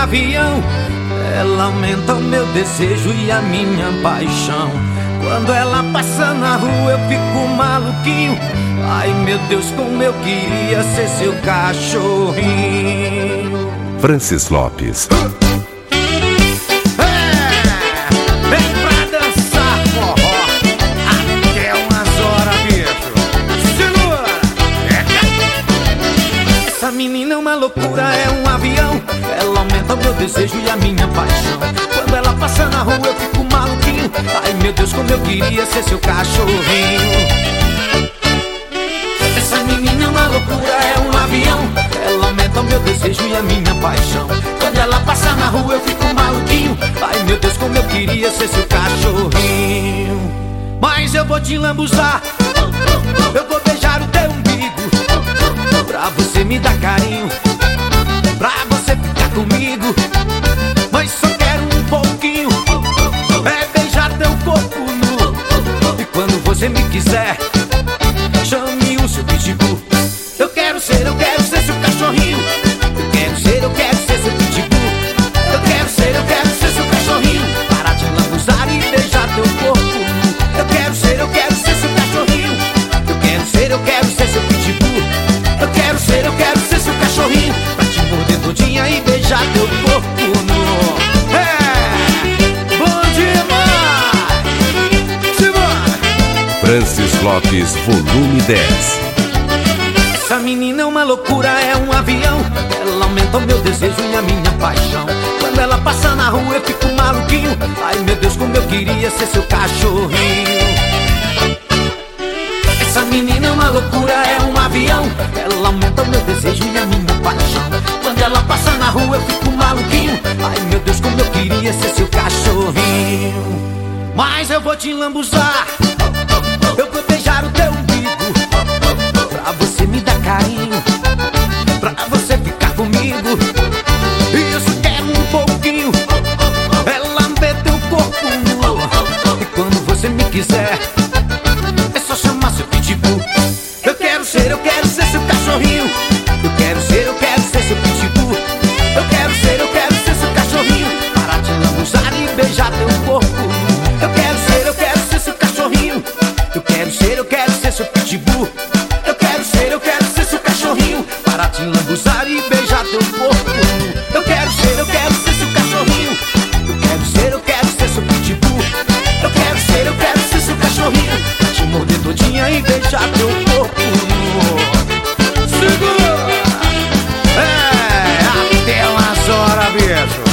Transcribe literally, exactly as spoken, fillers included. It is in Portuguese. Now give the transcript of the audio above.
avião. Ela aumenta o meu desejo e a minha paixão. Quando ela passa na rua eu fico maluquinho. Ai meu Deus, como eu queria ser seu cachorrinho. Francis Lopes. Essa menina é uma loucura, é um avião. Ela aumenta o meu desejo e a minha paixão. Quando ela passa na rua eu fico maluquinho. Ai meu Deus, como eu queria ser seu cachorrinho. Essa menina é uma loucura, é um avião. Ela aumenta o meu desejo e a minha paixão. Quando ela passa na rua eu fico maluquinho. Ai meu Deus, como eu queria ser seu cachorrinho. Mas eu vou te lambuzar, eu vou beijar o teu umbigo, pra você me dar carinho, pra você ficar comigo. Mas só quero um pouquinho, é beijar teu corpo nu. E quando você me quiser, chame o seu pitbull. Eu quero ser, eu quero ser seu cachorrinho. Eu quero ser, eu quero ser seu pitbull. Eu quero ser, eu quero ser seu cachorrinho, para te lambuzar e beijar teu corpo nu. Eu quero ser, eu quero ser seu cachorrinho. Eu quero ser, eu quero ser seu pitbull. Eu quero ser, eu quero ser seu cachorrinho, pra te morder todinha e beijar teu corpo nu. É, bom demais! Simbora! Francis Lopes, volume dez. Essa menina é uma loucura, é um avião. Ela aumenta o meu desejo e a minha paixão. Quando ela passa na rua eu fico maluquinho. Ai meu Deus, como eu queria ser seu cachorrinho. Essa menina é uma loucura, é um avião. Ela aumenta o meu desejo e a minha paixão. Quando ela passa na rua eu fico maluquinho. Ai meu Deus, como eu queria ser seu cachorrinho. Mas eu vou te lambuzar, eu vou beijar o teu umbigo, pra você me dar carinho, pra você ficar comigo. E eu só quero um pouquinho, é lamber teu corpo nu. E quando você me quiser, é só chamar seu pitbull. Eu quero ser, eu quero ser seu cachorrinho. Eu quero ser, eu quero ser seu pitbull. Eu quero ser, eu quero ser seu cachorrinho, para te lambuzar e beijar teu corpo. Eu quero ser, eu quero ser seu cachorrinho. Eu quero ser, eu quero ser seu pitbull. Eu quero ser, eu quero ser seu cachorrinho, para te lambuzar e beijar teu corpo. Eu quero ser, eu quero ser seu cachorrinho. Eu quero ser, eu quero ser seu pitbull. Eu quero ser, eu quero ser seu cachorrinho, pra te morder todinha e beijar teu corpo. Segura! É, até umas horas, bicho.